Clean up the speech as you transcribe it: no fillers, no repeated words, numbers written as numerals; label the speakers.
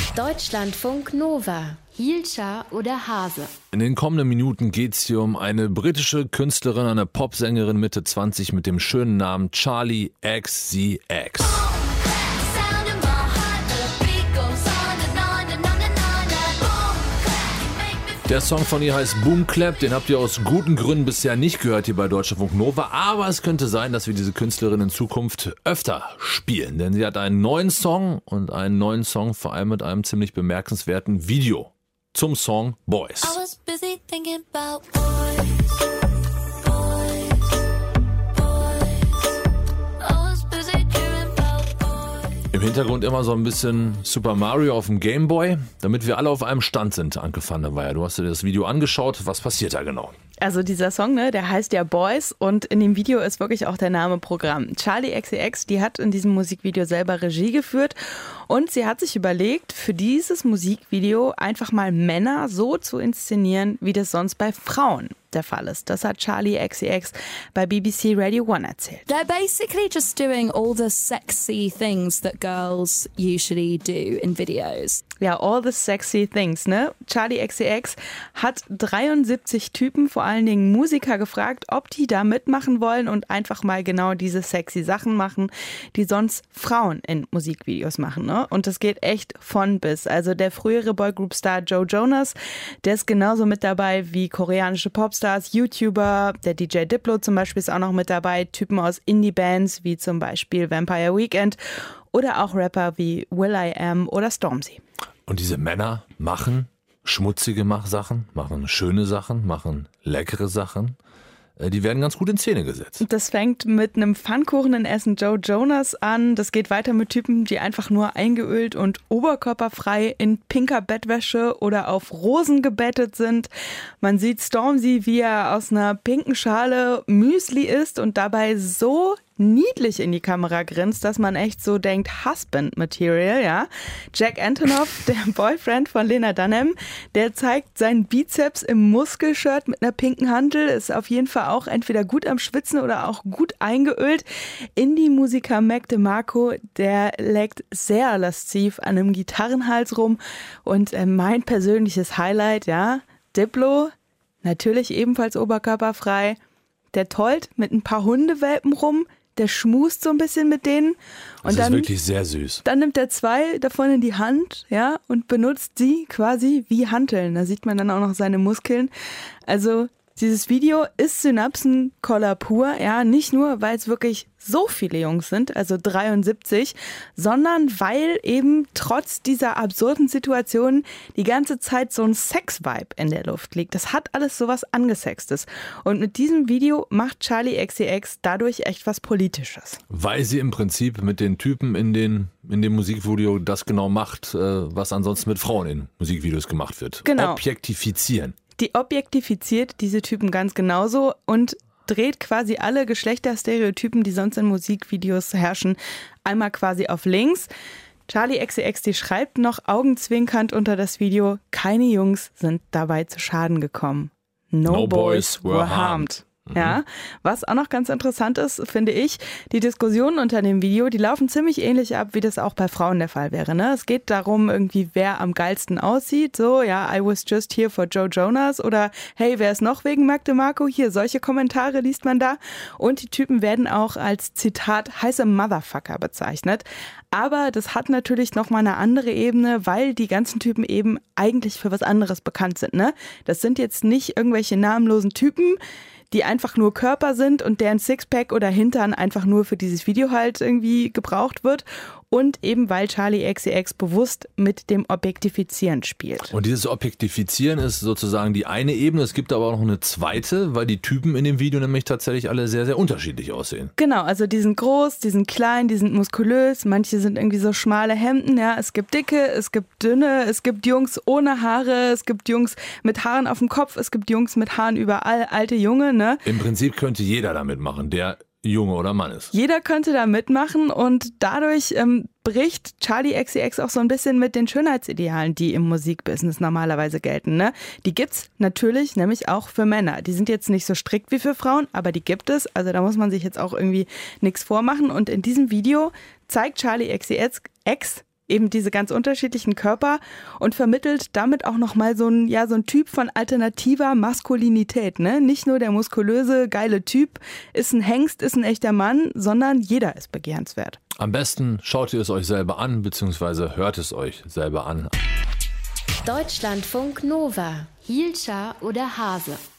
Speaker 1: Deutschlandfunk Nova. Hielscher oder Hase?
Speaker 2: In den kommenden Minuten geht es hier um eine britische Künstlerin, eine Popsängerin Mitte 20 mit dem schönen Namen Charli XCX. Der Song von ihr heißt Boom Clap, den habt ihr aus guten Gründen bisher nicht gehört hier bei Deutschlandfunk Nova, aber es könnte sein, dass wir diese Künstlerin in Zukunft öfter spielen, denn sie hat einen neuen Song und einen neuen Song vor allem mit einem ziemlich bemerkenswerten Video zum Song Boys.
Speaker 3: I was busy thinking about boys.
Speaker 2: Im Hintergrund immer so ein bisschen Super Mario auf dem Game Boy, damit wir alle auf einem Stand sind, Anke van der Weyer. Du hast dir das Video angeschaut. Was passiert da genau?
Speaker 4: Also dieser Song, der heißt ja Boys und in dem Video ist wirklich auch der Name Programm. Charli XCX, die hat in diesem Musikvideo selber Regie geführt und sie hat sich überlegt, für dieses Musikvideo einfach mal Männer so zu inszenieren, wie das sonst bei Frauen der Fall ist. Das hat Charli XCX bei BBC Radio 1 erzählt.
Speaker 3: They're basically just doing all the sexy things that girls usually do in videos.
Speaker 4: Ja, all the sexy things, ne? Charli XCX hat 73 Typen, vor allen Dingen Musiker, gefragt, ob die da mitmachen wollen und einfach mal genau diese sexy Sachen machen, die sonst Frauen in Musikvideos machen, ne? Und das geht echt von bis. Also der frühere Boygroup-Star Joe Jonas, der ist genauso mit dabei wie koreanische Popstars, YouTuber, der DJ Diplo zum Beispiel ist auch noch mit dabei, Typen aus Indie-Bands wie zum Beispiel Vampire Weekend oder auch Rapper wie will.i.am oder Stormzy.
Speaker 2: Und diese Männer machen schmutzige Sachen, machen schöne Sachen, machen leckere Sachen. Die werden ganz gut in Szene gesetzt.
Speaker 4: Das fängt mit einem Pfannkuchen in Essen Joe Jonas an. Das geht weiter mit Typen, die einfach nur eingeölt und oberkörperfrei in pinker Bettwäsche oder auf Rosen gebettet sind. Man sieht Stormzy, wie er aus einer pinken Schale Müsli isst und dabei so niedlich in die Kamera grinst, dass man echt so denkt, Husband-Material, ja. Jack Antonoff, der Boyfriend von Lena Dunham, der zeigt seinen Bizeps im Muskelshirt mit einer pinken Hantel, ist auf jeden Fall auch entweder gut am Schwitzen oder auch gut eingeölt. Indie-Musiker Mac DeMarco, der leckt sehr lasziv an einem Gitarrenhals rum und mein persönliches Highlight, ja, Diplo, natürlich ebenfalls oberkörperfrei, der tollt mit ein paar Hundewelpen rum, der schmust so ein bisschen mit denen. Und
Speaker 2: das ist wirklich sehr süß.
Speaker 4: Dann nimmt er 2 davon in die Hand, ja, und benutzt sie quasi wie Hanteln. Da sieht man dann auch noch seine Muskeln. Also dieses Video ist Synapsenkoller pur, ja, nicht nur, weil es wirklich so viele Jungs sind, also 73, sondern weil eben trotz dieser absurden Situation die ganze Zeit so ein Sex-Vibe in der Luft liegt. Das hat alles sowas Angesextes. Und mit diesem Video macht Charli XCX dadurch echt was Politisches.
Speaker 2: Weil sie im Prinzip mit den Typen in dem Musikvideo das genau macht, was ansonsten mit Frauen in Musikvideos gemacht wird.
Speaker 4: Genau.
Speaker 2: Objektifizieren.
Speaker 4: Die objektifiziert diese Typen ganz genauso und dreht quasi alle Geschlechterstereotypen, die sonst in Musikvideos herrschen, einmal quasi auf links. Charli XCX, die schreibt noch augenzwinkernd unter das Video, keine Jungs sind dabei zu Schaden gekommen. No boys were harmed. Ja, was auch noch ganz interessant ist, finde ich, die Diskussionen unter dem Video, die laufen ziemlich ähnlich ab, wie das auch bei Frauen der Fall wäre. Ne? Es geht darum, irgendwie, wer am geilsten aussieht. So, ja, I was just here for Joe Jonas oder hey, wer ist noch wegen Mac DeMarco? Hier, solche Kommentare liest man da. Und die Typen werden auch als, Zitat, heiße Motherfucker bezeichnet. Aber das hat natürlich nochmal eine andere Ebene, weil die ganzen Typen eben eigentlich für was anderes bekannt sind. Ne? Das sind jetzt nicht irgendwelche namenlosen Typen, die einfach nur Körper sind und deren Sixpack oder Hintern einfach nur für dieses Video halt irgendwie gebraucht wird. Und eben weil Charli XCX bewusst mit dem Objektifizieren spielt.
Speaker 2: Und dieses Objektifizieren ist sozusagen die eine Ebene. Es gibt aber auch noch eine zweite, weil die Typen in dem Video nämlich tatsächlich alle sehr, sehr unterschiedlich aussehen.
Speaker 4: Genau, also die sind groß, die sind klein, die sind muskulös. Manche sind irgendwie so schmale Hemden. Ja, es gibt dicke, es gibt dünne, es gibt Jungs ohne Haare, es gibt Jungs mit Haaren auf dem Kopf, es gibt Jungs mit Haaren überall, alte Junge. Ne?
Speaker 2: Im Prinzip könnte jeder damit machen, der Junge oder Mann ist.
Speaker 4: Jeder könnte da mitmachen und dadurch bricht Charli XCX auch so ein bisschen mit den Schönheitsidealen, die im Musikbusiness normalerweise gelten. Ne? Die gibt's natürlich nämlich auch für Männer. Die sind jetzt nicht so strikt wie für Frauen, aber die gibt es. Also da muss man sich jetzt auch irgendwie nichts vormachen. Und in diesem Video zeigt Charli XCX eben diese ganz unterschiedlichen Körper und vermittelt damit auch nochmal so ein Typ von alternativer Maskulinität, ne? Nicht nur der muskulöse, geile Typ ist ein Hengst, ist ein echter Mann, sondern jeder ist begehrenswert.
Speaker 2: Am besten schaut ihr es euch selber an, beziehungsweise hört es euch selber an.
Speaker 1: Deutschlandfunk Nova. Hielscher oder Hase?